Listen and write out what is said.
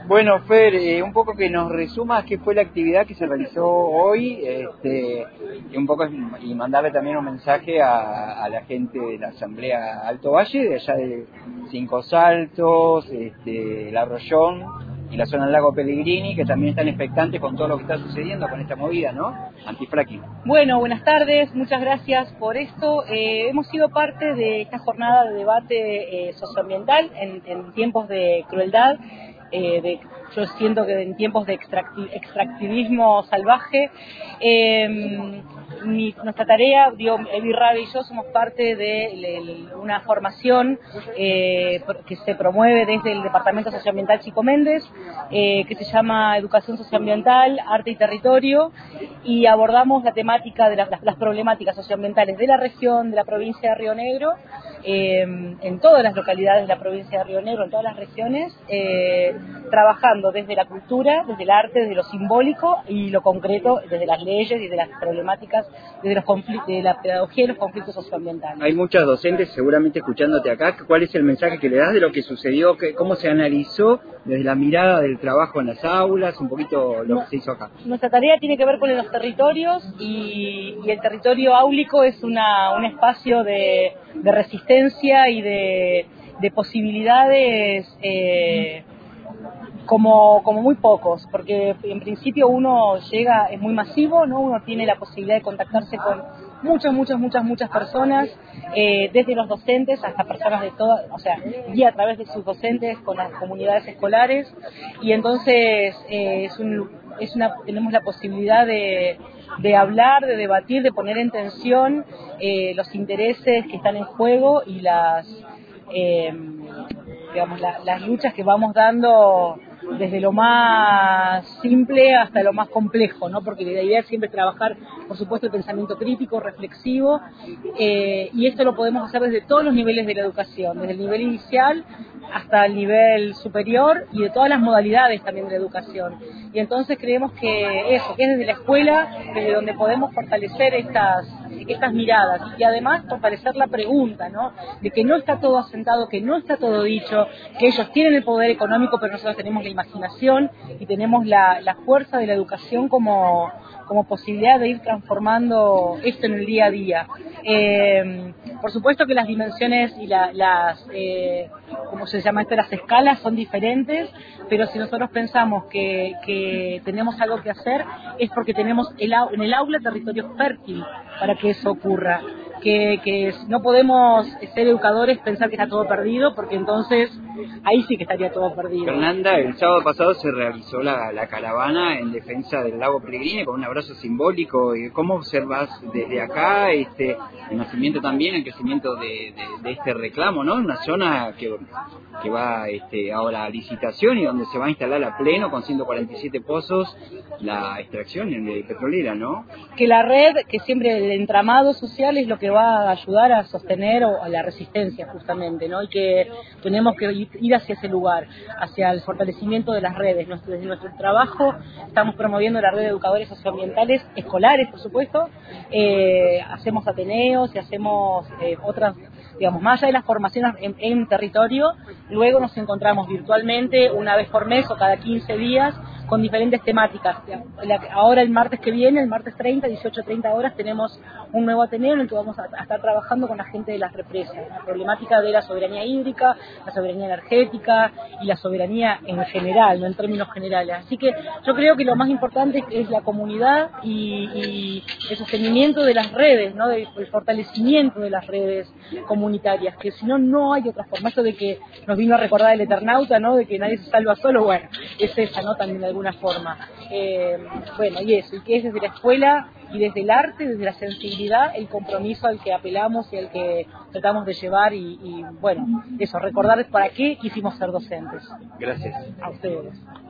Bueno, Fer, un poco que nos resumas qué fue la actividad que se realizó hoy, y un poco y mandarle también un mensaje a la gente de la Asamblea Alto Valle, de allá de Cinco Saltos, el Arroyón y la zona del Lago Pellegrini, que también están expectantes con todo lo que está sucediendo con esta movida, ¿no? Antifracking. Bueno, buenas tardes, muchas gracias por esto. Hemos sido parte de esta jornada de debate socioambiental en tiempos de crueldad. Yo siento que en tiempos de extractivismo salvaje, nuestra tarea, Evi Rabi y yo somos parte de una formación que se promueve desde el Departamento Socioambiental Chico Méndez, que se llama Educación Socioambiental, Arte y Territorio, y abordamos la temática de las problemáticas socioambientales de la región, de la provincia de Río Negro, en todas las localidades de la provincia de Río Negro, en todas las regiones, trabajando desde la cultura, desde el arte, desde lo simbólico y lo concreto, desde las leyes y de las problemáticas, desde los conflictos, de la pedagogía y los conflictos socioambientales. Hay muchas docentes seguramente escuchándote acá. ¿Cuál es el mensaje que le das de lo que sucedió? ¿Cómo se analizó desde la mirada del trabajo en las aulas? Un poquito lo que se hizo acá. Nuestra tarea tiene que ver con los territorios y el territorio áulico es un espacio de resistencia y de posibilidades como muy pocos, porque en principio uno llega, es muy masivo, ¿no? Uno tiene la posibilidad de contactarse con muchas personas, desde los docentes hasta personas de todas, o sea, y a través de sus docentes con las comunidades escolares, y entonces tenemos la posibilidad de hablar, de debatir, de poner en tensión los intereses que están en juego y las luchas que vamos dando desde lo más simple hasta lo más complejo, ¿no? Porque la idea es siempre trabajar, por supuesto, el pensamiento crítico, reflexivo, y esto lo podemos hacer desde todos los niveles de la educación, desde el nivel inicial hasta el nivel superior y de todas las modalidades también de la educación. Y entonces creemos que es desde la escuela, desde donde podemos fortalecer estas miradas y además fortalecer la pregunta, ¿no? De que no está todo asentado, que no está todo dicho, que ellos tienen el poder económico, pero nosotros tenemos la imaginación y tenemos la fuerza de la educación como posibilidad de ir transformando esto en el día a día. Por supuesto que las dimensiones y ¿cómo se llama esto? Las escalas son diferentes, pero si nosotros pensamos que tenemos algo que hacer, es porque tenemos en el aula territorio fértil para que eso ocurra. Que no podemos ser educadores, pensar que está todo perdido, porque entonces ahí sí que estaría todo perdido. Fernanda, el sábado pasado se realizó la caravana en defensa del lago Pellegrini con un abrazo simbólico. ¿Cómo observas desde acá el nacimiento también, el crecimiento de este reclamo, ¿no? Una zona que va ahora a licitación y donde se va a instalar a pleno con 147 pozos la extracción petrolera, ¿no? Que la red, que siempre el entramado social es lo que va a ayudar a sostener a la resistencia justamente, ¿no? Y que tenemos que ir hacia ese lugar, hacia el fortalecimiento de las redes. Desde nuestro trabajo estamos promoviendo la red de educadores socioambientales escolares, por supuesto, hacemos ateneos y hacemos otras, digamos, más allá de las formaciones en territorio, luego nos encontramos virtualmente una vez por mes o cada 15 días con diferentes temáticas. Ahora el martes que viene, el martes 30, 18:30 horas, tenemos un nuevo ateneo en el que vamos a estar trabajando con la gente de las represas, la problemática de la soberanía hídrica, la soberanía energética y la soberanía en general, no en términos generales. Así que yo creo que lo más importante es la comunidad y el sostenimiento de las redes, ¿no? El fortalecimiento de las redes comunitarias, que si no, no hay otra forma. Esto de que nos vino a recordar el Eternauta, ¿no? De que nadie se salva solo, bueno, es esa, ¿no? También de alguna forma. Bueno, y eso, y que es desde la escuela y desde el arte, desde la sensibilidad, el compromiso al que apelamos y al que tratamos de llevar y bueno, eso, recordar para qué quisimos ser docentes. Gracias. A ustedes.